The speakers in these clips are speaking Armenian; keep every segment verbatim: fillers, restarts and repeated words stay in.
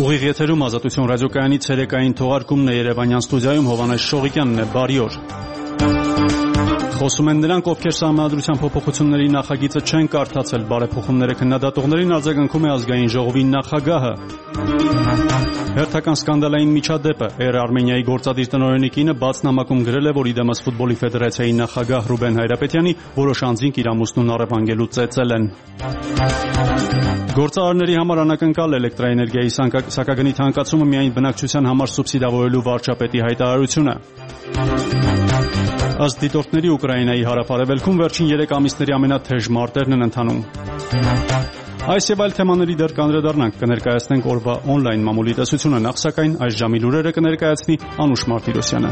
Ուղիղ եթերում Ազատություն ռադիոկայանի ցերեկային թողարկումն է Երևանյան ստուդիայում Հովանես Շողիկյանն է, բարի օր։ Խոսում են նրանք, ովքեր Սահմանադրության փոփոխությունների նախագիծը չեն կարդացել, բարեփոխումները քննադատողներին արձագանքում է Ազգային ժողովի նախագահը։ Հերթական սկանդալային միջադեպը Էր Արմենիայի գործադիր տնօրենի կինը բաց նամակում գրել է, որ իդեմս ֆուտբոլի ֆեդերացիայի նախագահ Ռուբեն Հայրապետյանի որոշ անձինք իր ամուսնուն առևանգելու ծեծել են։ Գործարարների համար անակնկալ էլեկտրաէներգիայի սակագնի թանկացումը միայն բնակչության համար սուբսիդավորելու վարչապետի հայտարարությունը։ Ըստ դիտորդների Ուկրաինայի հարավ-արևելքում վերջին երեք ամիսների ամենաթեժ մարտերն են ընթանում։ Այս եւ այլ թեմաների դեռ կանդրադառնանք, կներկայացնենք օրվա օնլայն մամուլի տեսությունը, նախ սակայն այս ժամի լուրերը կներկայացնի Անուշ Մարտիրոսյանը։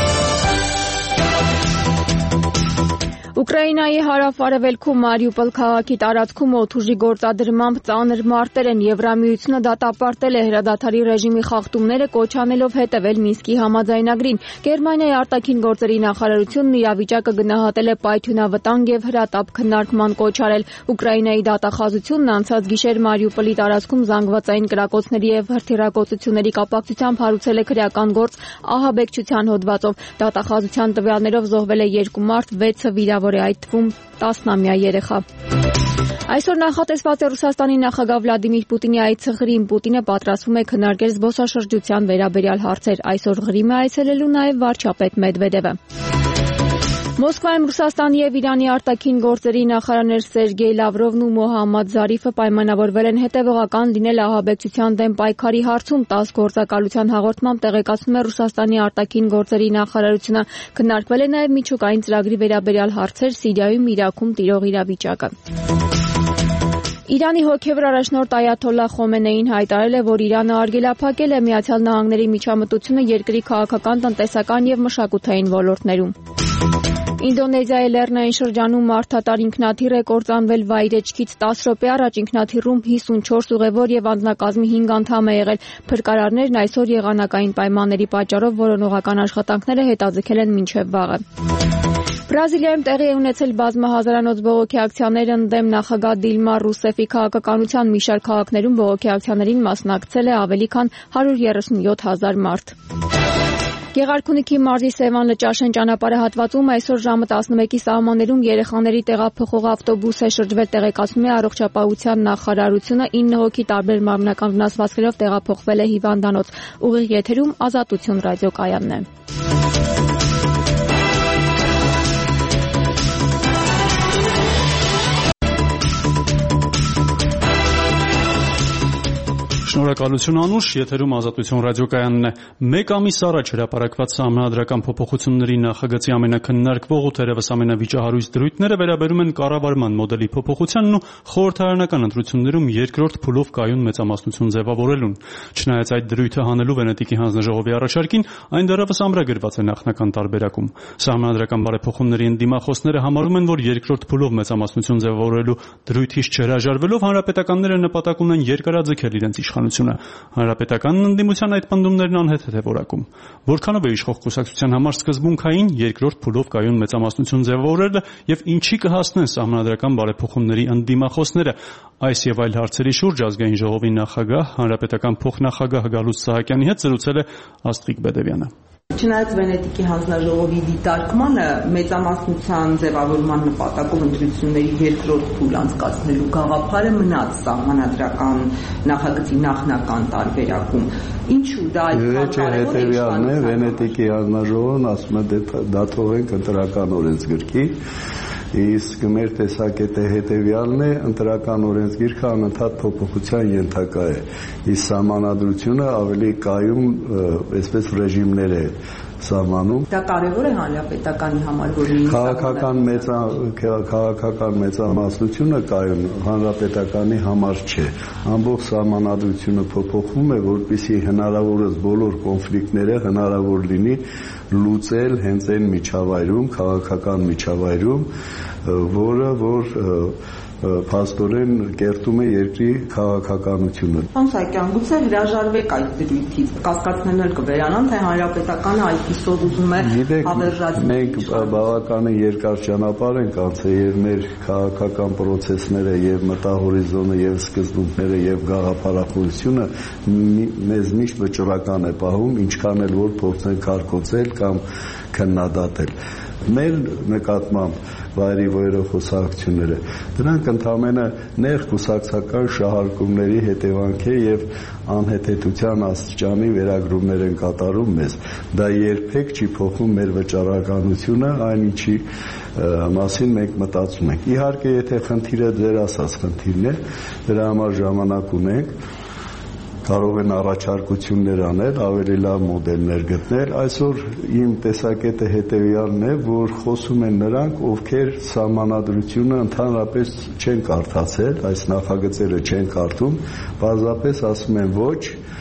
Ուկրաինայի հարավ-արևելքում Մարիուպոլ քաղաքի տարածքում օդուժի գործադրմամբ ծանր մարտեր են։ Եվրամիությունը դատապարտել է հրադադարի ռեժիմի խախտումները, կոչ անելով հետևել Մինսկի համաձայնագրին։ Գերմանիայի արտաքին գործերի նախարարությունն իրավիճակը գնահատել է պայթյունավտանգ եւ հրատապ քննարկման կոչ արել։ Ուկրաինայի դատախազությունն անցած գիշեր Մարիուպոլի տարածքում զանգվածային կրակոցների եւ հրթիռակոծությունների կապակցությամբ հարուցել է քրեական գործ ահաբեկչության հոդվածով։ Դատախազության տվյալներով զոհվել է երկու մարդ, վեցը վիրավոր է, այդ թվում տասնամյա երեխա։ Այսօր նախատեսված է Ռուսաստանի նախագահ Վլադիմիր Պուտինի այցը Ղրիմ։ Պուտինը պատրաստվում է քննարկել զբոսաշրջության վերաբերյալ հարցեր։ Այսօր Ղրիմ է այցելելու նաև վարչապետ Մեդվեդևը։ Մոսկվայում Ռուսաստանի եւ Իրանի արտաքին գործերի նախարարներ Սերգեյ Լավրովն ու Մոհամմադ Զարիֆը պայմանավորվել են հետևողական լինել ահաբեկչության դեմ պայքարի հարցում։ տաս գործակալության հաղորդմամբ տեղեկացնում է Ռուսաստանի արտաքին գործերի նախարարությունը։ Քննարկվել է նաև միջուկային ծրագրի վերաբերյալ հարցեր, Սիրիայում, Իրաքում տիրող իրավիճակը։ Իրանի հոգևոր առաջնորդ Այաթոլլահ Խոմենեին հայտարարել է, որ Իրանը արգելափակել է Միացյալ Նահանգների միջամտությունը երկրի քաղաքական, տնտեսական եւ մշակութային ոլորտներում։ Ինդոնեզիայի լեռնային շրջանում մարդատար ինքնաթիռ է կործանվել վայրեջքից տասը րոպե առաջ։ Ինքնաթիռում հիսունչորս ուղևոր եւ անձնակազմի հինգ անդամ է եղել։ Փրկարարներն այսօր եղանակային պայմանների պատճառով որոնողական աշխատանքները հետաձգել են մինչեւ վաղը։ Բրազիլիայում տեղի է ունեցել բազմահազարանոց բողոքի ակցիաներ ընդդեմ նախագահ Դիլմա Ռուսեֆի քաղաքականության։ Մի շարք քաղաքներում բողոքի ակցիաներին մասնակցել է ավելի քան հարյուր երեսունյոթ հազար մարդ։ Գեղարքունիքի մարզի Սևան Լճաշեն ճանապարհահատվածում այսօր ժամը տասնմեկի սահմաններում երեխաների տեղափոխող ավտոբուս է շրջվել, տեղեկացնում է առողջապահության նախարարությունը։ ինը հոգի տարբեր մարմնական վնասվածքներով տեղափոխվել է հիվանդանոց։ Ուղիղ եթերում Ազատություն ռադիոկայանն է։ Շնորհակալություն Անուշ, եթերում Ազատություն ռադիոկայանն է։ Մեկ ամիս առաջ հրապարակված Սահմանադրական փոփոխությունների նախագծի ամենակննարկվող ու թերևս ամենավիճահարույց դրույթները վերաբերում են կառավարման մոդելի փոփոխությանն ու խորհրդարանական ընտրություններում երկրորդ փուլով կայուն մեծամասնություն ձևավորելուն։ Չնայած այդ դրույթը հանելու Վենետիկի հանձնաժողովի առաջարկին, այն դեռևս ամրագրված է նախնական տարբերակում։ Սահմանադրական բարեփոխումների ընդդիմախոսները համարում են, որ երկրորդ փուլով մեծամասնություն ձևավորելու դրույթից չհրաժարվելով հանրապետականները նպատակ ունեն երկարաձգել իրենց իշխանությունը։ Հանրապետականն ընդդիմության այդ պնդումներն անհեթեթ է որակում։ Որքանով է իշխող կուսակցության համար սկզբունքային երկրորդ փուլով կայուն մեծամասնություն ձևավորելը եւ ինչի կհասնեն սահմանադրական բարեփոխումների ընդդիմախոսները։ Այս եւ այլ հարցերի շուրջ Ազգային ժողովի նախագահ, հանրապետական փոխնախագահ Գալուստ Սահակյանի հետ զրուցել է Աստղիկ Բեդևյանը։ Չնայած Վենետիկի հանձնաժողովի դիտարկմանը մեծամասնության ձևավորման նպատակով ընտրությունների երկրորդ փուլ անցկացնելու գաղափարը մնաց սահմանադրական նախագծի նախնական տարբերակում, ինչու դա այդքան կարևոր է։ Վենետիկի հանձնաժողովն ասում է դա թողենք ընտրական օրենսգրքի, իսկ մեր տեսակետը հետևյալն է, ընտրական օրենսգիրքը անընդհատ փոփոխության ենթակա է, իսկ սահմանադրությունը ավելի կայուն այսպես ռեժիմներ է սահմանում։ Դա կարևոր է հանրապետականի համար, որ քաղաքական մեծա քաղաքական մեծամասնությունը կայուն հանրապետականի համար չէ։ Ամբողջ սահմանադրությունը փոփոխվում է, որպեսզի հնարավորս բոլոր կոնֆլիկտները հնարավոր լինի լուծել հենց այն միջավայրում, քաղաքական միջավայրում, որը որ փաստորեն կերտում է երկրի քաղաքականությունը։ Պարոն Սահակյան, գուցե հրաժարվեք այդ դրույթից, կասկածներն էլ կվերանան, թե հանրապետականը այդպիսով ուզում է հավերժած։ Մենք բավականին երկար ճանապարհ ենք անցել եւ մեր քաղաքական process-ները եւ մտահորիզոնը եւ սկզբունքները եւ գաղափարախոսությունը մեզ միշտ վճռական է պահում, ինչքան էլ որ փորձենք կարկոծել կամ քննադատել։ Մեր նկատմամբ վայրի վայրով խոսակցությունները դրանք ընդհանրապես նեղ կուսակցական շահարկումների հետևանք է եւ անհեթեթության աստիճանի վերագրումներ են կատարում մեզ։ Դա երբեք չի փոխում մեր վճռականությունը, այն ինչի մասին մենք մտածում ենք։ Իհարկե, եթե խնդիրը ձեր ասած խնդիրն է, դրա համար ժամանակ ունենք, կարող են առաջարկություններ անել, ավելի լավ մոդելներ գտնել։ Այսօր իմ տեսակետը հետևյալն է, որ խոսում են նրանք, ովքեր սահմանադրությունը ընդհանրապես չեն կարդացել, այս նախագծերը չեն կարդում, պարզապես ասում են ոչ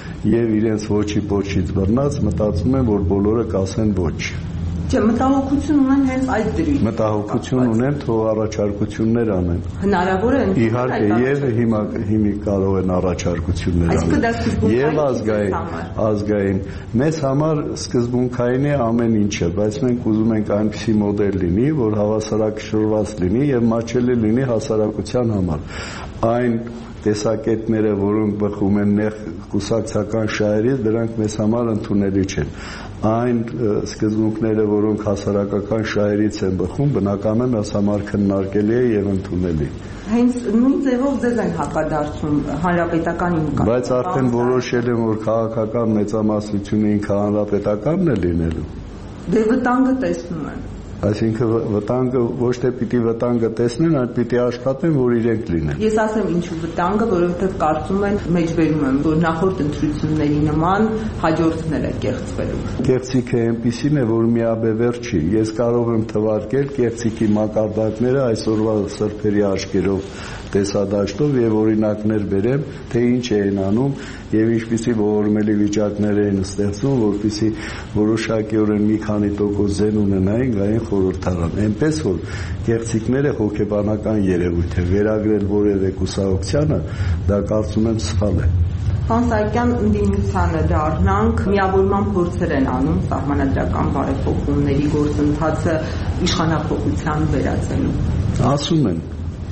եւ իրենց ոչի ոչից բռնած մտածում են, որ բոլորը կասեն ոչ։ Չէ, մտահոգություն ունեն հենց այդ դրույթ։ Մտահոգություն ունեն, թող առաջարկություններ անեն։ Հնարավոր է իհարկե եւ հիմա հիմի կարող են առաջարկություններ անել։ Եվ ազգային, ազգային մեզ համար սկզբունքային է ամեն ինչը, բայց մենք ուզում ենք այնպիսի մոդել լինի, որ հավասարակշռված լինի եւ մաչելի լինի հասարակության համար։ Այն տեսակետները, որոնք բխում են նեղ կուսակցական շահերից, դրանք մեզ համար ընդունելի չեն։ Այն սկզբունքները, որոնք հասարակական շահերից են բխում, բնականաբար մեզ համար քննարկելի է եւ ընդունելի։ Հենց նույն ձևով ձեզ են հակադարձում հանրապետականի նկատմամբ։ Բայց արդեն որոշել են, որ քաղաքական մեծամասնությունը ինքը հանրապետականն է լինելու։ Դե վտանգը տեսնում են։ Այսինքն վտանգը ոչ թե պիտի վտանգը տեսնեն, այլ պիտի աշխատեն, որ իրենք լինեն։ Ես ասեմ ինչու վտանգը, որովհետև կարծում են, մեջբերում եմ, որ նախորդ ընտրությունների նման հաջորդները կեղծվելու։ Կեղծիքը այնպիսին է, որ միաբևեռ չի։ Ես կարող եմ թվարկել կեղծիքի մակարդակները այսօրվա սրբերի աչքերով տեսադաշտով եւ օրինակներ բերեմ, թե ինչ են անում եւ ինչպիսի ողորմելի վիճակներ են ստեղծում, որպեսզի որոշակիորեն մի քանի տոկոս զեն ունենային գային խորհրդարան։ Այնպես որ կեղծիքները հոգեբանական երևույթ է, վերագրել որևէ կուսակցությանը դա կարծում եմ սխալ է։ Պարոն Սահակյան, ընդդիմությանը դառնանք, միավորման փորձեր են անում սահմանադրական բարեփոխումների գործընթացը իշխանափոխության վերածելու։ Ասում են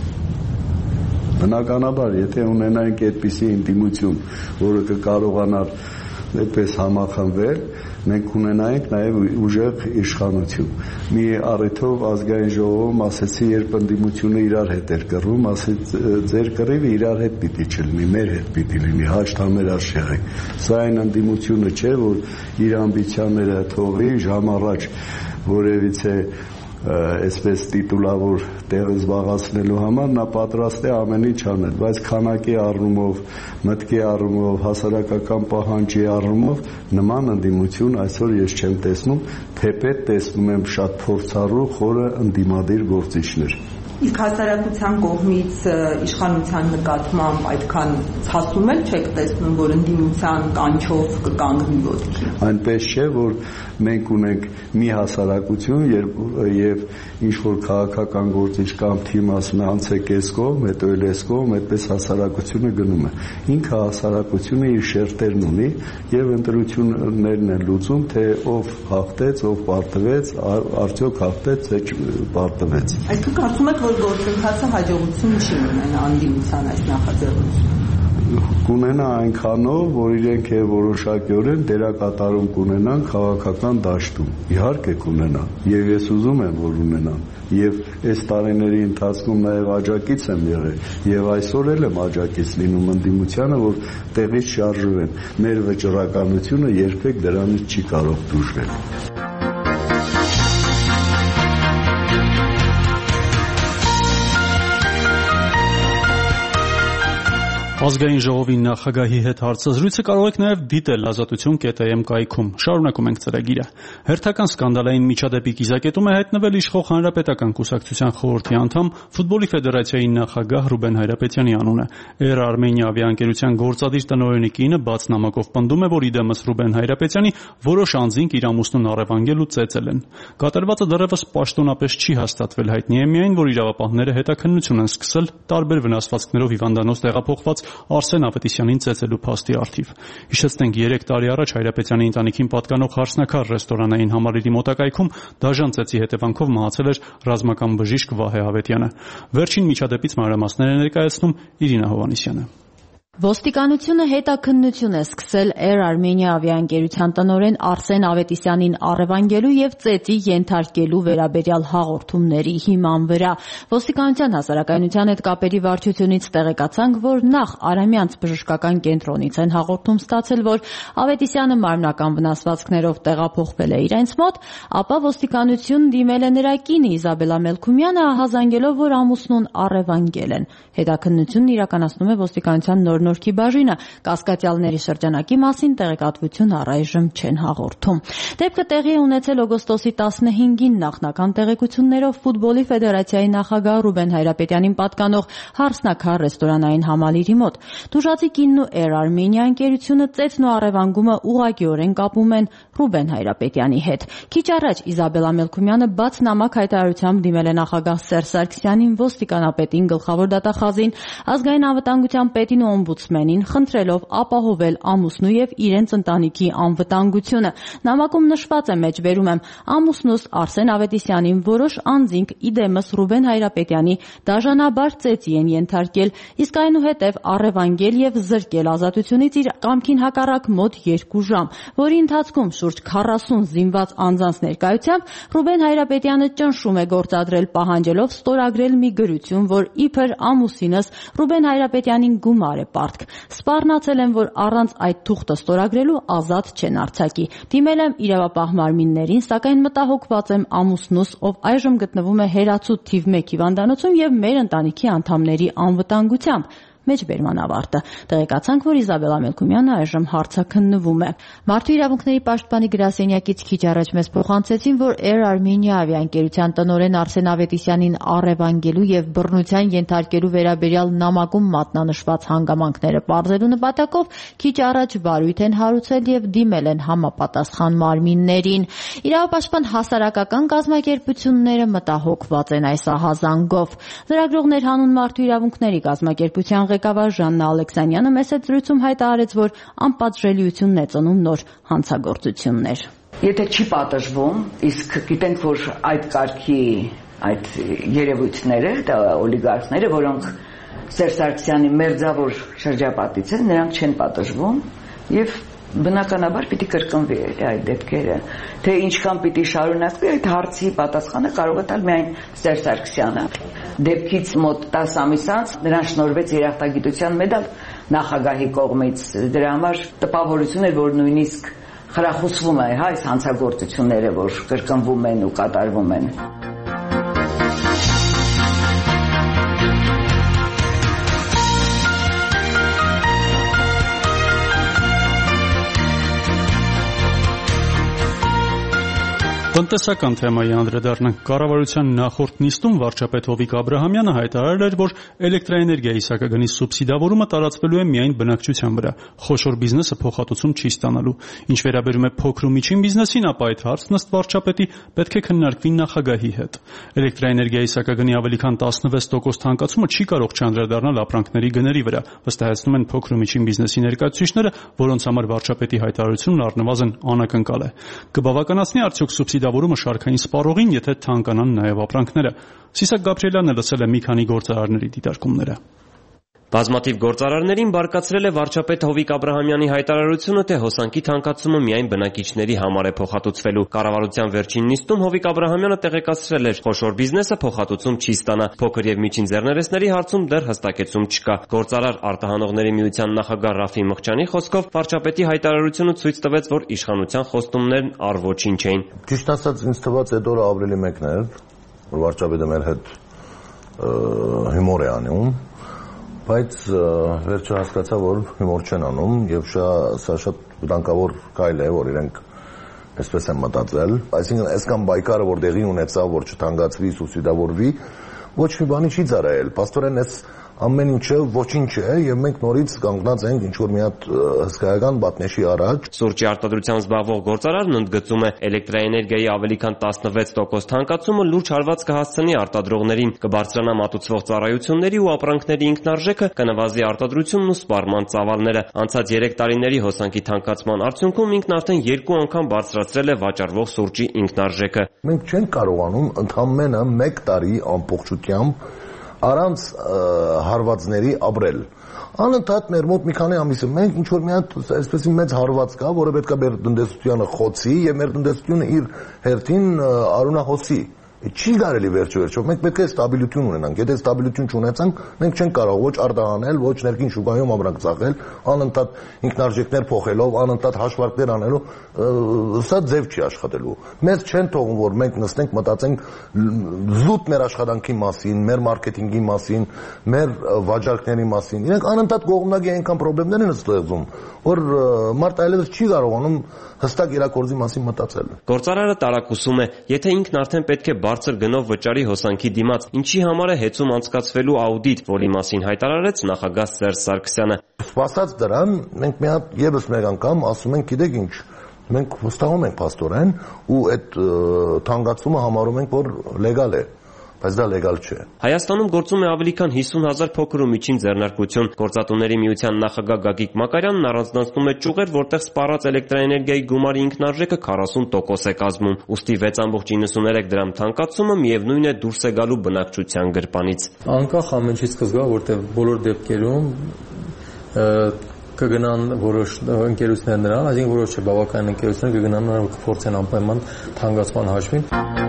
Բնականաբար, եթե ունենայինք այդպիսի ինտիմություն, որը կկարողանար այդպես համախմբվել, մենք ունենայինք նաև ուժեղ իշխանություն։ Մի առիթով ազգային ժողովում ասեցի, երբ ընդդիմությունը իրար հետ էր կռվում, ասեց ձեր կռիվը իրար հետ պիտի չլինի, մեր հետ պիտի լինի, հաշտ համերաշխ եղեք։ Սա այն ընդդիմությունը չէ, որ իր ամբիցիաները թողի ժամ առաջ որևիցե այսպես տիտուլավոր տեղը զբաղացնելու համար նա պատրաստ է ամեն ինչ անել, բայց քանակի առումով, մտքի առումով, հասարակական պահանջի առումով նման ընդդիմություն այսօր ես չեմ տեսնում, թեպետ տեսնում եմ շատ փորձառու խորը ընդդիմադիր գործիչներ։ Իսկ հասարակության կողմից իշխանության նկատմամբ այդքան ցասում էլ չեք տեսնում, որ ընդդիմության կանչով կկանգնի ոտքի։ Այնպես չէ, որ մենք ունենք մի հասարակություն եւ ինչ որ քաղաքական գործիչ կամ թիմ ասում է անցեք այս կողմ, հետո էլ այս կողմ, այդպես հասարակությունը գնում է։ Ինքը հասարակությունը իր շերտերն ունի եւ ընտրություններն են լուծում, թե ով հաղթեց, ով պարտվեց, արդյոք հաղթեց, թե պարտվեց։ Այսինքն կարծում եք, որ գործընթացը հաջողություն չի ունենա անդիմության այս նախաձեռնությունը։ Կունենա այնքանով, որ իրենք է որոշակիորեն դերակատարում կունենան քաղաքական դաշտում։ Իհարկե կունենա, եւ ես ուզում եմ, որ ունենան։ Եվ այս տարիների ընթացքում նաեւ աջակից եմ եղել, եւ այսօր էլ եմ աջակից լինում ընդդիմությանը, որ տեղից շարժվեն։ Մեր վճռականությունը երբեք դրանից չի կարող դժվել։ Ազգային ժողովի նախագահի հետ հարցազրույցը կարող եք նաև դիտել ազատություն կետ է էմ կայքում։ Շարունակում ենք ծրագիրը։ Հերթական սկանդալային միջադեպի կիզակետում է հայտնվել իշխող Հանրապետական կուսակցության խորհրդի անդամ, ֆուտբոլի ֆեդերացիայի նախագահ Ռուբեն Հայրապետյանի անունը։ Air Armenia ավիաընկերության գործադիր տնօրենի կինը բաց նամակով պնդում է, որ իդեմս Ռուբեն Հայրապետյանի որոշ անձինք իր ամուսնուն առևանգել ու ծեծել են։ Կատարվածը դեռևս պաշտոնապես չի հաստատվել, հայտնի է միայն, որ իրավապահները հետաքննություն են սկսել տարբեր վնասվածքներով հիվանդանոց տեղափոխված Արսեն Ավետիսյանին ծեծելու փաստի առթիվ։ Հիշեցնենք, երեք տարի առաջ Հայրապետյանի ընտանիքին պատկանող Հարսնաքար ռեստորանային համալիրի մոտակայքում դաժան ծեծի հետևանքով մահացել էր ռազմական բժիշկ Վահե Ավետյանը։ Վերջին միջադեպից մանրամասներ է ներկայացնում Իրինա Հովհաննիսյանը։ Ոստիկանությունը հետաքննություն է սկսել Air Armenia ավիաընկերության տնօրեն Արսեն Ավետիսյանին առևանգելու եւ ծեծի ենթարկելու վերաբերյալ հաղորդումների հիման վրա։ Ոստիկանության հասարակայնության հետ կապերի վարչությունից տեղեկացանք, որ նախ Արամյանց բժշկական կենտրոնից են հաղորդում ստացել, որ Ավետիսյանը մարմնական վնասվածքներով տեղափոխվել է իրենց մոտ, ապա ոստիկանություն դիմել է նրա կինը Իզաբելա Մելքումյանը, ահազանգելով, որ ամուսնուն առևանգել են։ Հետաքննությունն իրականացնում է ոստիկանության նոր Նորքի բաժինը, կասկածյալների շրջանակի մասին տեղեկատվություն առայժմ չեն հաղորդում։ Դեպքը տեղի է ունեցել օգոստոսի տասնհինգին նախնական տեղեկություններով ֆուտբոլի ֆեդերացիայի նախագահ Ռուբեն Հայրապետյանին պատկանող Հարսնաքար ռեստորանային համալիրի մոտ։ Տուժածի կինն ու Air Armenia ընկերությունը ծեծն ու առևանգումը ուղղակիորեն կապում են Ռուբեն Հայրապետյանի հետ։ Քիչ առաջ Իզաբելա Մելքումյանը բաց նամակ հայտարարությամբ դիմել է նախագահ Սերժ Սարգսյանին, ոստիկանապետին, գլխավոր դատախազին, ազգային անվտանգության պետին ու օմբուդսմենին, խնդրելով ապահովել ամուսնու եւ իրենց ընտանիքի անվտանգությունը։ Նամակում նշված է, մեջբերում եմ, ամուսնուս Արսեն Ավետիսյանին որոշ անձինք իդեմս Ռուբեն Հայրապետյանի դաժանաբար ծեծի են ենթարկել, իսկ այնուհետև առևանգել եւ զրկել ազատությունից իր կամքին հակառակ մոտ երկու ժամ, որի ընթացքում շուրջ քառասուն զինված անձանց ներկայությամբ Ռուբեն Հայրապետյանը ճնշում է գործադրել, պահանջելով ստորագրել մի գրություն, որ իբր ամուսինս Ռուբեն Հայրապետյանին գումար է պարտք։ Սպառնացել են, որ առանց այդ թուղթը ստորագրելու ազատ չեն արձակի։ Դիմել եմ իրավապահ մարմիններին, սակայն մտահոգված եմ ամուսնուս, ով այժմ գտնվում է Հերացու թիվ մեկ հիվանդանոցում եւ մեր ընտանիքի անդամների անվտանգությամբ։ Մեջբերման ավարտը։ Տեղեկացանք, որ Իզաբելա Մելքումյանը այժմ հարցաքննվում է։ Մարդու իրավունքների պաշտպանի գրասենյակից քիչ առաջ մեզ փոխանցեցին, որ Air Armenia ավիաընկերության տնօրեն Արսեն Ավետիսյանին առևանգելու եւ բռնության ենթարկելու վերաբերյալ նամակում մատնանշված հանգամանքները պարզելու նպատակով քիչ առաջ վարույթ են հարուցել եւ դիմել են համապատասխան մարմիններին։ Իրավապաշտպան հասարակական կազմակերպությունները մտահոգված են այս ահազանգով։ Լրագրողներ հանուն Մարդու իրավունքների կազմակերպության ղեկավար Ժաննա Ալեքսանյանը մեծ ցույցում հայտարարեց, որ անպատժելիությունն է ծնում նոր հանցագործություններ։ Եթե չի պատժվում, իսկ գիտենք, որ այդ կարգի այդ երևույթները, դա օլիգարխները, որոնք Սերժ Սարգսյանի մերձավոր շրջապատից են, նրանք չեն պատժվում եւ բնականաբար պիտի կրկնվի այդ դեպքերը, թե ինչքան պիտի շարունակվի, այդ հարցի պատասխանը կարող է տալ միայն Սերժ Սարգսյանը։ Դեպքից մոտ տասը ամիս անց նրան շնորհվեց երախտագիտության մեդալ նախագահի կողմից։ Դրա համար տպավորություն էր, որ նույնիսկ խրախուսվում է այս հանցագործությունները, որ կրկնվում են ու կատարվում են։ Տնտեսական թեմայի անդրադառնանք։ Կառավարության նախորդ նիստում վարչապետ Հովիկ Աբրահամյանը հայտարարել էր, որ էլեկտրաէներգիայի սակագնի սուբսիդավորումը տարածվելու է միայն բնակչության վրա։ Խոշոր բիզնեսը փոխհատուցում չի ստանալու։ Ինչ վերաբերում է փոքր ու միջին բիզնեսին, ապա այդ հարցն ըստ վարչապետի պետք է քննարկվի նախագահի հետ։ Էլեկտրաէներգիայի սակագնի ավելի քան տասնվեց տոկոս թանկացումը չի կարող չանդրադառնալ ապրանքների գների վրա, վստահեցնում են փոքր ու միջին բիզնեսի ներկայացուցիչները, որոնց համար վարչապետի հայտարարությունն առնվազն անակնկալ է։ Կբավականացնի արդյոք սուբսիդավորումը շարքային սպառողին, եթե թանկանան նաև ապրանքները։ Սիսակ Գաբրիելյանը լսել է մի քանի գործարարների դիտարկումները։ Բազմաթիվ գործարարներին բարկացրել է վարչապետ Հովիկ Աբրահամյանի հայտարարությունը, թե հոսանքի թանկացումը միայն բնակիչների համար է փոխհատուցվելու։ Կառավարության վերջին նիստում Հովիկ Աբրահամյանը տեղեկացրել էր, խոշոր բիզնեսը փոխհատուցում չի ստանա, փոքր եւ միջին ձեռներեցների հարցում դեռ հստակեցում չկա։ Գործարար արտահանողների միության նախագահ Ռաֆի Մղճանի խոսքով վարչապետի հայտարարությունը ցույց տվեց, որ իշխանության խոստումներն առ ոչինչ էին։ Ճիշտ ասած, ինձ թվաց այդ օրը ապրիլի մեկն էր, որ վարչապետը մեր հետ հումոր է անում, բայց վերջը հասկացա, որ հումոր չեն անում եւ սա շատ վտանգավոր քայլ է, որ իրենք այսպես են մտածել, այսինքն այսքան բայկարը որ դեղի ունեցավ, որ չթանկացվի, սուբսիդավորվի, ոչ մի բանի չի ծառայել, աստորեն այս ամեն ինչը ոչինչ է եւ մենք նորից կանգնած ենք ինչ որ մի հատ հսկայական բատնեշի առաջ։ Սուրճի արտադրությամբ զբաղվող գործարարն ընդգծում է, էլեկտրաէներգիայի ավելի քան տասնվեց տոկոս թանկացումը լուրջ հարված կհասցնի արտադրողներին, կբարձրանա մատուցվող ծառայությունների ու ապրանքների ինքնարժեքը, կնվազի արտադրությունն ու սպառման ծավալները։ Անցած երեք տարիների հոսանքի թանկացման արդյունքում ինքն արդեն երկու անգամ բարձրացրել է վաճառվող սուրճի ինքնարժեքը։ Մենք չենք կարողանում ընդամենը մեկ տարի ամբողջությամբ առանց հարվածների ապրել։ Անընդհատ մեր մոտ մի քանի ամիս է մենք ինչ որ մի հատ այսպես մեծ հարված կա, որը պետք է մեր տնտեսությանը խոցի եւ մեր տնտեսությունը իր հերթին արունահոսի։ Չի կարելի վերջը վերջով, մենք պետք է ստաբիլություն ունենանք, եթե ստաբիլություն չունեցանք, մենք չենք կարող ոչ արտահանել, ոչ ներքին շուկայում ապրանք ծախել, անընդհատ ինքնարժեքներ փոխելով, անընդհատ հաշվարկներ անելով, սա ձև չի աշխատելու։ Մեզ չեն թողում, որ մենք նստենք մտածենք զուտ մեր աշխատանքի մասին, մեր մարքեթինգի մասին, մեր վաճառքների մասին։ Իրենք անընդհատ կողմնակի այնքան խնդիրներ են ստեղծում, որ մարդ այլևս չի կարողանում հստակ իրակորձի մասին մտածել։ Գործարարը տարակուսում է, եթե ինքն արդեն պետք է բարձր գնով վճարի հոսանքի դիմաց, ինչի համար է հեծում անցկացվելու աուդիտ, որի մասին հայտարարեց նախագահ Սերժ Սարգսյանը։ Սպասած դրան, մենք մի հատ եւս մեկ անգամ ասում ենք, գիտեք ինչ, մենք հստակում ենք փաստորեն ու այդ թանկացումը համարում ենք, որ լեգալ է։ Բայց դա լեգալ չէ։ Հայաստանում գործում է ավելի քան հիսուն հազար փոքր ու միջին ձեռնարկություն։ Գործատուների միության նախագահ Գագիկ Մակարյանն առանձնացնում է ճյուղեր, որտեղ սպառած էլեկտրաէներգիայի գումարի ինքնարժեքը քառասուն տոկոս է կազմում։ Ուստի վեց կόμma նինսուներեք դրամ թանկացումը միևնույն է դուրս է գալու բնակչության գրպանից։ Անկախ ամեն ինչից կզգա, որտեղ բոլոր դեպքերում կգնան որոշ ընկերություններ նրան, այսինքն որոշ չէ, բավականին ընկերություններ կգնան նրան կփորձեն անպայման թանկացման հաշվին։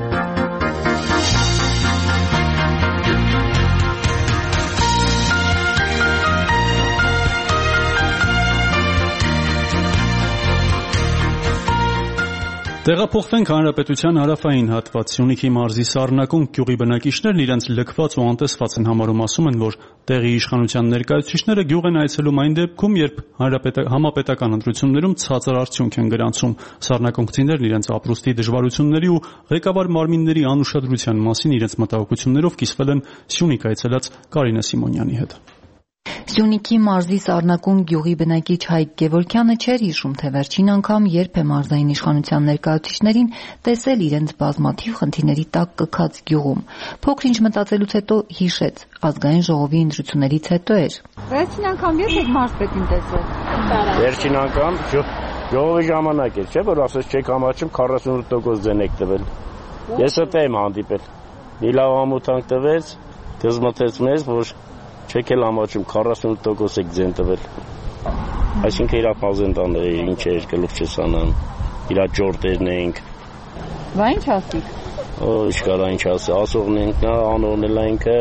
Տեղափոխվենք հանրապետության հարավային հատված։ Սյունիքի մարզի Սառնակում գյուղի բնակիչներն իրենց լքված ու անտեսված են համարում, ասում են, որ տեղի իշխանության ներկայացուցիչները գյուղ են այցելում այն դեպքում, երբ համապետական ընտրություններում ցածր արդյունք են գրանցում։ Սառնակոնցիներն իրենց ապրուստի դժվարությունների ու ղեկավար մարմինների անուշադրության մասին իրենց մտահոգություններով կիսվել են Սյունիք այցելած Կարինե Սիմոնյանի հետ։ Սյունիքի մարզի Սառնակում գյուղի բնակիչ Հայկ Գևորգյանը չէր հիշում, թե վերջին անգամ երբ է մարզային իշխանության ներկայացուցիչներին տեսել իրենց բազմաթիվ խնդիրների տակ կքած գյուղում։ Փոքր-ինչ մտածելուց հետո հիշեց, ազգային ժողովի ընտրություններից հետո էր։ Վերջին անգամ երբ եք մարզպետին տեսել։ Վերջին անգամ ժողովի ժամանակ էր, չէ՞ որ ասես չեք համաչում քառասունութ տոկոս ձեն եք տվել։ Ես դա եմ հանդիպել։ Մի լավ ամոթանք տվեց, դժմթեց մեզ, որ չեք էլ ամաչում քառասունութ տոկոս եք ձեն տվել։ Այսինքն իրա ֆազենտան է, ինչ էր գլուխ չսանան, իրա ջորտերն էինք։ Բա ինչ ասիք։ Օ, ինչ ինչ ասի, ասողն ենք, նա անողն էլ այնքը։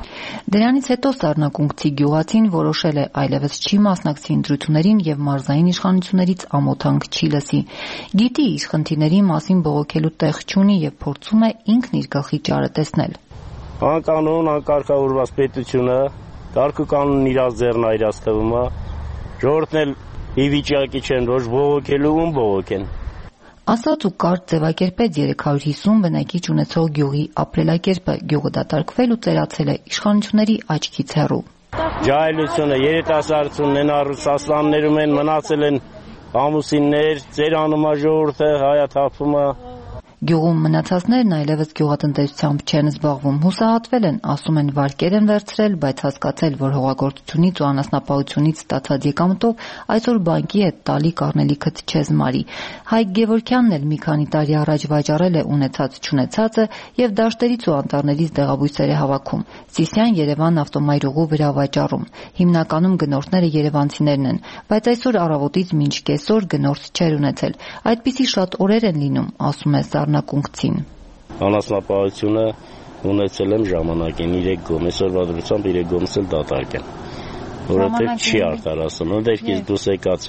Դրանից հետո Սառնակունցի գյուղացին որոշել է այլևս չի մասնակցի ընտրություններին եւ մարզային իշխանություններից ամոթանք չի լսի։ Գիտի իր խնդիրների մասին բողոքելու տեղ չունի եւ փորձում է ինքն իր գլխի ճարը տեսնել։ Անկանոն, անկարգավորված պետությունը Կարգ ու կանոնն իրաց ձեռն այրած թվում է, ժողովուրդն էլ ի վիճակի չեն, ոչ բողոքելու ում բողոքեն։ Ասաց ու կարճ ձևակերպեց երեք հարյուր հիսուն բնակիչ ունեցող գյուղի ապրելակերպը, գյուղը դատարկվել ու ծերացել է իշխանությունների աչքից հեռու։ Ջահելությունը, երիտասարդությունն են Ռուսաստաններում են մնացել են ամուսիններ, ծերանում է ժողովուրդը, հայաթափում է։ Գյուղում մնացածներն այլևս գյուղատնտեսությամբ չեն զբաղվում, հուսահատվել են, ասում են վարկեր են վերցրել, բայց հասկացել, որ հողագործությունից ու անասնապահությունից ստացած եկամտով այսօր բանկի հետ տալի կառնելիքդ չես մարի։ Հայկ Գևորգյանն էլ մի քանի տարի առաջ վաճառել է ունեցած չունեցածը եւ դաշտերից ու անտառներից դեղաբույսեր է հավաքում։ Սիսիան Երևան ավտոմայրուղու վրա վաճառում։ Հիմնականում գնորդները երևանցիներն են, բայց այսօր առավոտից մինչ կեսօր գնորդ չէր ունեցել։ Այդպիսի շատ օրեր են լինում, ասում է Սառնակունցին։ Անասնապահությունը ունեցել եմ ժամանակին երեք գոմ, այսօրվա դրությամբ երեք գոմս էլ դատարկ են, որովհետև չի արտարացնում, ընդերքից դուրս եկած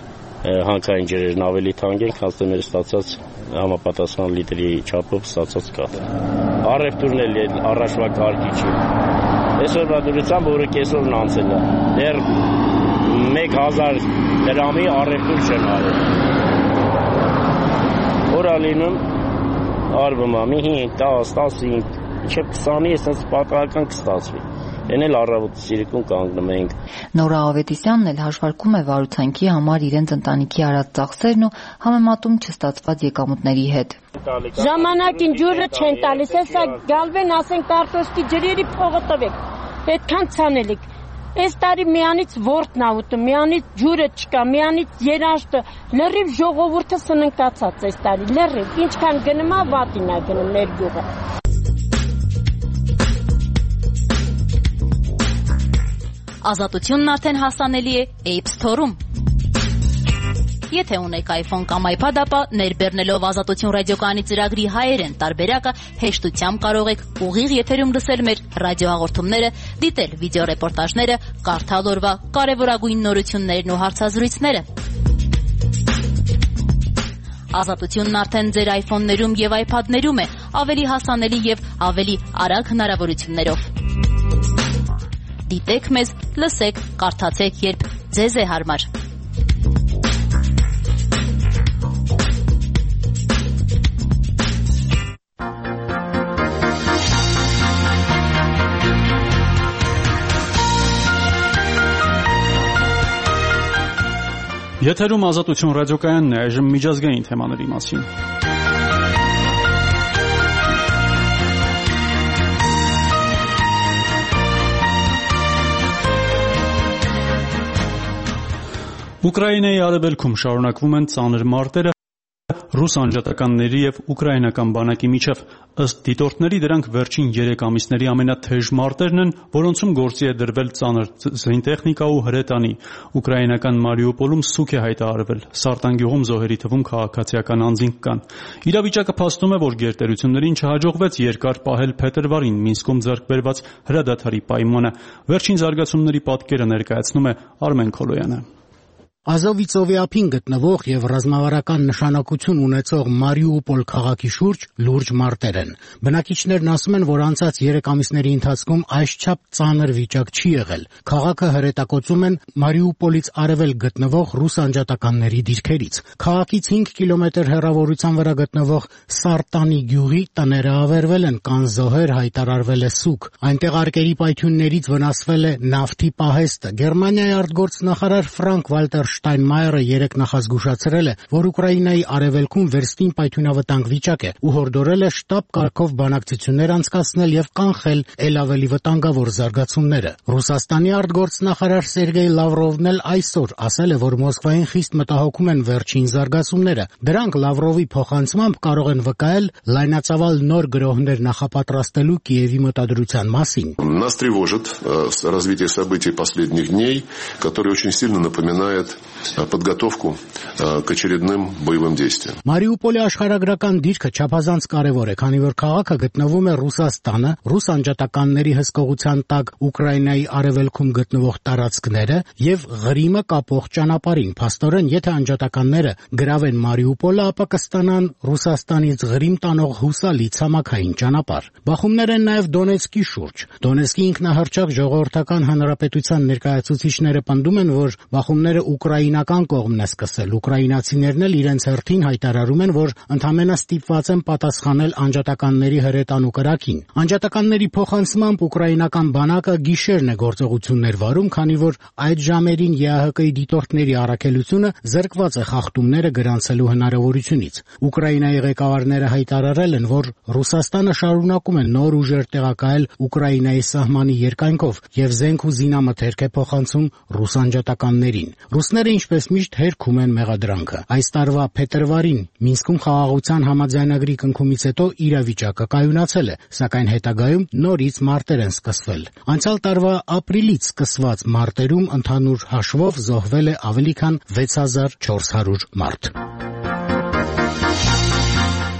հանքային ջրերն ավելի թանկ են, քան մեր ստացած համապատասխան լիտրի չափով ստացած կաթը։ Առևտուրն էլ առաջվա կարգի չի։ Այսօրվա դրությամբ որը կեսօրն անցել է։ Դեռ մեկ հազար դրամի առևտուր չեն արել։ Որը լինում արվում է մի հինգ, տասը, տասնհինգ, մինչև քսանի էսենց պատահական կստացվի։ Են էլ առավոտի սիրիկուն կանգնում ենք։ Նորա Ավետիսյանն էլ հաշվարկում է վարուցանքի համար իրենց ընտանիքի արած ծախսերն ու համեմատում չստացված եկամուտների հետ։ Ժամանակին ջուրը չեն տալիս, հեսա գալվեն ասենք կարտոշկի ջրերի փողը տվեք, այդքան ցանելիք։ Այս տարի միանից ворթն ա ուտում, միանից ջուրը չկա, միանից երաշտը, լրիվ ժողովուրդը սննկացած այս տարի, լրիվ, ինչքան գնում ա վատին ա գնում մեր գյուղը։ Ազատությունն արդեն հասանելի է App Store-ում։ Եթե ունեք iPhone կամ iPad, ապա ներբեռնելով Ազատություն ռադիոկայանի ծրագրի հայերեն տարբերակը հեշտությամբ կարող եք ուղիղ եթերում լսել մեր ռադիոհաղորդումները, դիտել վիդեոռեպորտաժները, կարդալ օրվա կարևորագույն նորություններն ու հարցազրույցները։ Ազատությունն արդեն ձեր iPhone-ներում եւ iPad-ներում է, ավելի հասանելի եւ ավելի արագ հնարավորություններով։ Դիտեք մեզ, լսեք, կարդացեք, երբ ձեզ է հարմար։ Եթերում Ազատություն ռադիոկայանն է, այժմ միջազգային թեմաների մասին։ Ուկրաինայի արևելքում շարունակվում են ծանր մարտերը ռուս անջատականների եւ ուկրաինական բանակի միջև։ Ըստ դիտորդների դրանք վերջին երեք ամիսների ամենաթեժ մարտերն են, որոնցում գործի է դրվել ծանր զինտեխնիկա ու հրետանի։ Ուկրաինական Մարիուպոլում սուկ է հայտարարվել։ Սարտանգյուղում զոհերի թվում քաղաքացիական անձինք կան։ Իրավիճակը փաստում է, որ գերտերություններին չհաջողվեց երկար պահել փետրվարին Մինսկում ձեռք բերված հրադադարի պայմանը։ Վերջին զարգացումների պատկերը ներկայացնում է Արմեն Քոլոյանը։ Ազովիցովի ափին գտնվող եւ ռազմավարական նշանակություն ունեցող Մարիուպոլ քաղաքի շուրջ լուրջ մարտեր են։ Բնակիչներն ասում են, որ անցած երեք ամիսների ընթացքում այսչափ ծանր վիճակ չի եղել։ Քաղաքը հրետակոծում են Մարիուպոլից արևել գտնվող ռուս անջատականների դիրքերից։ Քաղաքից հինգ կիլոմետր հեռավորության վրա գտնվող Սարտանի գյուղի տները ավերվել են, կան զոհեր, հայտարարվել է սուկ։ Այնտեղ արկերի պայթյուններից վնասվել է նավթի պահեստը։ Գերմանիայի արտգործնախարար Ֆրանկ Վալտեր Շտայնմայերը երեկ նախազգուշացրել է, որ Ուկրաինայի արևելքում վերստին պայթյունավտանգ վիճակ է ու հորդորել է շտաբ կարգով բանակցություններ անցկացնել եւ կանխել ել ավելի վտանգավոր զարգացումները։ Ռուսաստանի արտգործնախարար Սերգեյ Լավրովն էլ այսօր ասել է, որ Մոսկվային խիստ мտահոգում են վերջին զարգացումները։ Դրանք Լավրովի փոխանցմամբ կարող են վկայել լայնածավալ նոր գրոհներ նախապատրաստելու Կիևի մտադրության մասին։ Нас тревожит развитие событий последних дней, которое очень сильно напоминает подготовку к очередным боевым действиям. Մարիուպոլի աշխարհագրական դիրքը չափազանց կարևոր է, քանի որ քաղաքը գտնվում է Ռուսաստանը, ռուս անջատականների հսկողության տակ Ուկրաինայի արևելքում գտնվող տարածքները եւ Ղրիմը կապող ճանապարհին։ Փաստորեն, եթե անջատականները գրավեն Մարիուպոլը, ապա կստանան Ռուսաստանից Ղրիմ տանող հուսալի ցամաքային ճանապարհ։ Բախումներ են նաեւ Դոնեցկի շուրջ։ Դոնեցկի ինքնահռչակ ժողովրդական հանրապետության ներկայացուցիչները պնդում են, որ բախումները ուկրաինական կողմն է սկսել։ Ուկրաինացիներն էլ իրենց հերթին հայտարարում են, որ ընդամենը ստիպված են պատասխանել անջատականների հրետանու կրակին։ Անջատականների փոխանցմամբ ուկրաինական բանակը գիշերն է գործողություններ վարում, քանի որ այդ ժամերին ԵԱՀԿ-ի դիտորդների առաքելությունը զրկված է խախտումները գրանցելու հնարավորությունից։ Ուկրաինայի ղեկավարները հայտարարել են, որ Ռուսաստանը շարունակում է նոր ուժեր տեղակայել Ուկրաինայի սահմանի երկայնքով եւ զենք ու զինամթերք է փոխանցում ռուս անջատականներին։ Ռուսները ինչպես միշտ հերքում են մեղադրանքը։ Այս տարվա փետրվարին Մինսկում խաղաղության համաձայնագրի կնքումից հետո իրավիճակը կայունացել է, սակայն հետագայում նորից մարտեր են սկսվել։ Անցյալ տարվա ապրիլից սկսված մարտերում ընդհանուր հաշվով զոհվել է ավելի քան վեց հազար չորս հարյուր մարդ։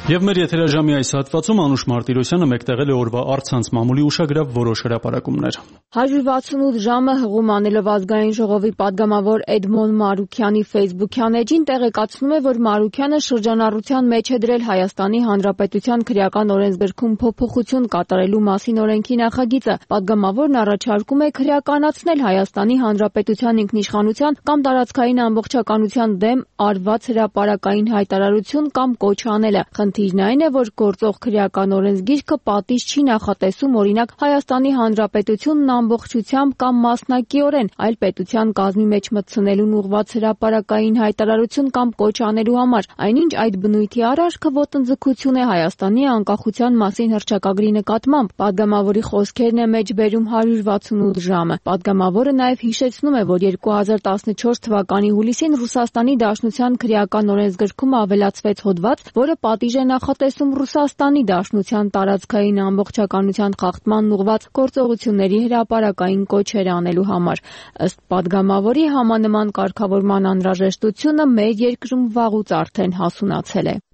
Եվ մեր եթերաժամի այս հատվածում Անուշ Մարտիրոսյանը մեկտեղել է օրվա առցանց մամուլի ուշագրավ որոշ հրապարակումներ։ one sixty-eight ժամը հղում անելով ազգային ժողովի падգամավոր Էդմոն Մարուքյանի Facebook-յան էջին տեղեկացնում է, որ Մարուքյանը շրջանառության մեջ է դրել Հայաստանի Հանրապետության քրեական օրենսգրքում փոփոխություն կատարելու մասին օրենքի նախագիծը։ Падգամավորն առաջարկում է քրեականացնել Հայաստանի Հանրապետության ինքնիշխանության կամ տարածքային ամբողջականության դեմ արված հրապարակային հայտարարություն կամ կոչ անելը։ Խնդիրն այն է, որ գործող քրեական օրենսգիրքը պատիժ չի նախատեսում օրինակ Հայաստանի Հանրապետությունն ամբողջությամբ կամ մասնակիորեն այլ պետության կազմի մեջ մտցնելուն ուղղված հրապարակային հայտարարություն կամ կոչ անելու համար, այնինչ այդ բնույթի արարքը ոտնձգություն է Հայաստանի անկախության մասին հռչակագրի նկատմամբ։ Падգամավորի խոսքերն է մեջբերում one sixty-eight ժամը։ Падգամավորը նաև հիշեցնում է, որ two thousand fourteen թվականի հուլիսին Ռուսաստանի Դաշնության քրեական օրենսգրքում ավելացվեց հոդված, որը պատիժ է նախատեսում Ռուսաստանի Դաշնության տարածքային ամբողջականության խախտման ուղղված գործողությունների հրապարակային կոչեր անելու համար։ Ըստ падգամավորի համանման կարգավորման անհրաժեշտությունը մեր երկրում վաղուց արդեն հասունացել է։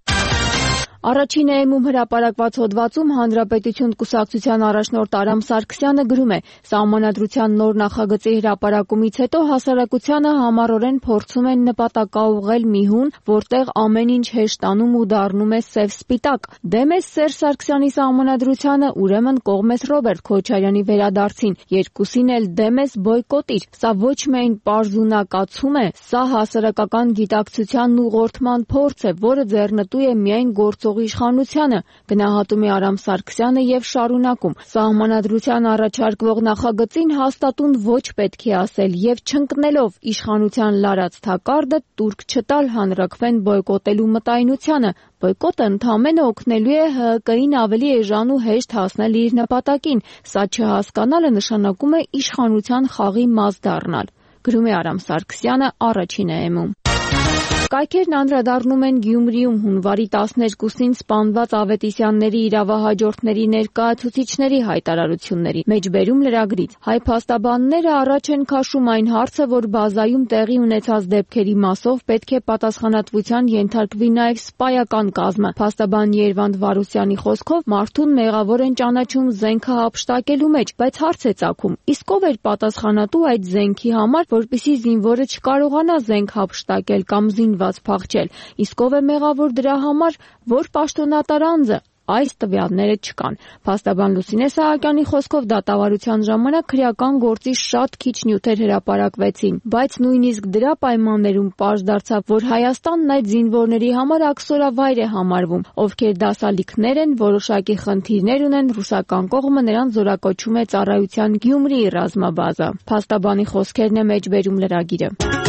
Առաջին էմում հրապարակված հոդվածում Հանրապետություն կուսակցության առաջնորդ Արամ Սարգսյանը գրում է. «Սահմանադրության նոր նախագծի հրապարակումից հետո հասարակությանը համառորեն փորձում են նպատակաուղղել մի հուն, որտեղ ամեն ինչ հեշտանում ու դառնում է սև-սպիտակ։ Դեմ ես Սերժ Սարգսյանի սահմանադրությանը, ուրեմն կողմ ես Ռոբերտ Քոչարյանի վերադարձին, երկուսին էլ դեմ ես բոյկոտիր։ Սա ոչ միայն պարզունակացում է, սա հասարակական գիտակցությանն ուղղորդման փորձ է, որը ձեռնտու է միայն գործող իշխանությանը», գնահատում է Արամ Սարգսյանը եւ շարունակում. «Սահմանադրության առաջարկվող նախագծին հաստատուն ոչ պետք է ասել եւ չընկնելով իշխանության լարած թակարդը տուրք չտալ հանրաքվեն բոյկոտելու մտայնությանը։ Բոյկոտը ընդամենը օգնելու է Հ Հ Կին ավելի էժան ու հեշտ հասնել իր նպատակին։ Սա չհասկանալը նշանակում է իշխանության խաղի մաս դառնալ», գրում է Արամ Սարգսյանը առաջին էմում։ Կայքերն անդրադառնում են Գյումրիում հունվարի տասներկուսին սպանված Ավետիսյանների իրավահաջորդների ներկայացուցիչների հայտարարությունների։ Մեջբերում լրագրից. «Հայ փաստաբանները առաջ են քաշում այն հարցը, որ բազայում տեղի ունեցած դեպքերի մասով պետք է պատասխանատվության ենթարկվի նաև սպայական կազմը։ Փաստաբան Երվանդ Վարուսյանի խոսքով մարդուն մեղավոր են ճանաչում զենքը հափշտակելու մեջ, բայց հարց է ծագում. իսկ ով էր պատասխանատու այդ զենքի համար, որպեսզի զինվորը չկարողանա զենք հափշտակել կամ զինված փախչել։ Իսկ ով է մեղավոր դրա համար, որ պաշտոնատար անձը։ Այս տվյալները չկան»։ Փաստաբան Լուսինե Սահակյանի խոսքով դատավարության ժամանակ քրեական գործի շատ քիչ նյութեր հրապարակվեցին, բայց նույնիսկ դրա պայմաններում պարզ դարձավ, որ Հայաստանն այդ զինվորների համար աքսորավայր է համարվում, ովքեր դասալիքներ են, որոշակի խնդիրներ ունեն, ռուսական կողմը նրանց զորակոչում է ծառայության Գյումրիի ռազմաբազա։ Փաստաբանի խոսքերն է մեջբերում լրագիրը։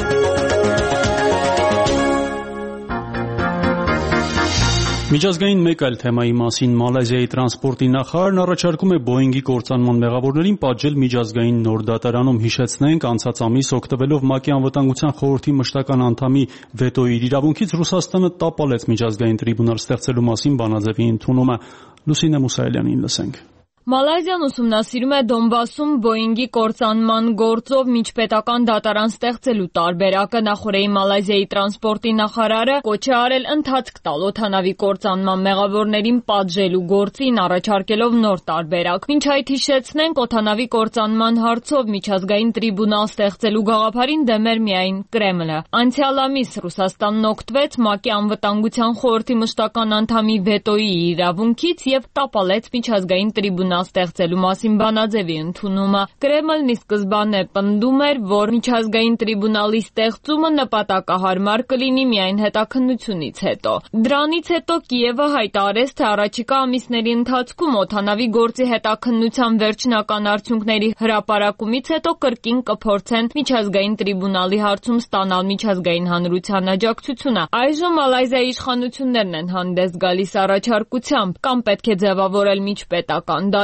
Միջազգային մեկ այլ թեմայի մասին Մալայզիայի տրանսպորտի նախարարն առաջարկում է Բոինգի կործանման մեղավորներին պատժել միջազգային նոր դատարանում։ Հիշեցնենք, անցած ամիս օգտվելով ՄԱԿ-ի անվտանգության խորհրդի մշտական անդամի վետոյի իրավունքից Ռուսաստանը տապալեց միջազգային տրիբունալ ստեղծելու մասին բանաձևի ընդունումը։ Լուսինե Մուսայելյանին լսենք։ Մալայզիան ուսումնասիրում է Դոնբասում Բոինգի կործանման գործով միջպետական դատարան ստեղծելու տարբերակը։ Նախորդի Մալայզիայի տրանսպորտի նախարարը կոչ է արել ընթացք տալ օդանավի կործանման մեղավորներին պատժելու գործին, առաջարկելով նոր տարբերակ։ Մինչ այդ հիշեցնենք, օդանավի կործանման հարցով միջազգային տրիբունալ ստեղծելու գաղափարին դեմ էր միայն Կրեմլը։ Անցյալ ամիս Ռուսաստանն օգտվեց ՄԱԿ-ի անվտանգության խորհրդի մշտական անդամի վետոյի իրավունքից եւ տապալեց միջազգային տրիբունալ ստեղծելու մասին բանաձևի ընդունումը։ Կրեմլն ի սկզբանե պնդում էր, որ միջազգային տրիբունալի ստեղծումը նպատակահարմար կլինի միայն հետաքննությունից հետո։ Դրանից հետո Կիևը հայտարարեց, թե առաջիկա ամիսների ընթացքում օդանավի գործի հետաքննության վերջնական արդյունքների հրապարակումից հետո կրկին կփորձեն միջազգային տրիբունալի հարցում ստանալ միջազգային հանրության աջակցությունը։ Այժմ Մալայզիայի իշխանություններն են հանդես գալիս առաջարկությամբ, կամ պետք է ձևավորել միջպետական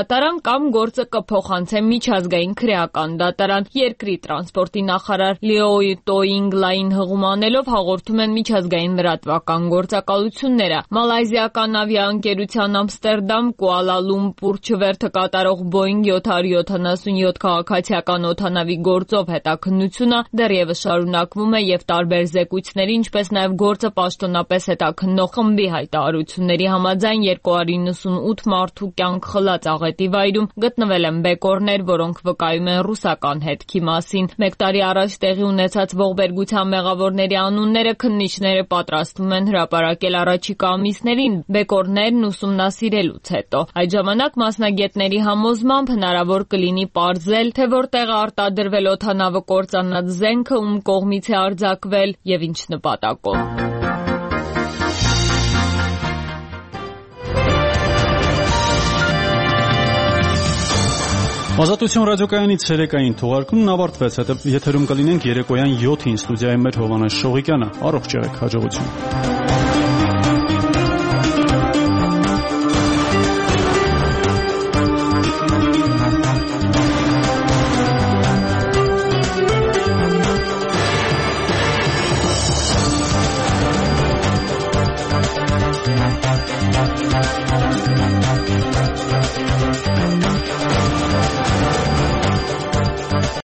դատարան կամ գործը կփոխանցեն միջազգային քրեական դատարան։ Երկրի տրանսպորտի նախարար Լիո Տոինգլային հղում անելով հաղորդում են միջազգային լրատվական գործակալությունները։ Մալայզիական ավիաընկերության Ամստերդամ, Կուալա Լումպուր չվերթը կատարող Boeing seven seventy-seven քաղաքացիական օդանավի գործով հետաքննությունը դեռևս շարունակվում է եւ տարբեր զեկույցների, ինչպես նաեւ գործը պաշտոնապես հետաքննող խմբի հայտարարությունների համաձայն two hundred ninety-eight մարդու կյանք խլած աղետի վայրում գտնվել են բեկորներ, որոնք վկայում են ռուսական հետքի մասին։ Մեկ տարի առաջ տեղի ունեցած ողբերգության մեղավորների անունները քննիչները պատրաստվում են հրապարակել առաջիկա ամիսներին բեկորներն ուսումնասիրելուց հետո։ Այդ ժամանակ մասնագետների համոզմամբ հնարավոր կլինի պարզել, թե որտեղ է արտադրվել օդանավը կործանած զենքը, ում կողմից է արձակվել եւ ինչ նպատակով։ Ազատություն ռադիոկայանի ցերեկային թողարկումն ավարտվեց, հետո եթերում կլինենք երեկոյան յոթին ստուդիայում մեր Հովանես Շողիկյանը։ Առողջ եղեք, հաջողություն։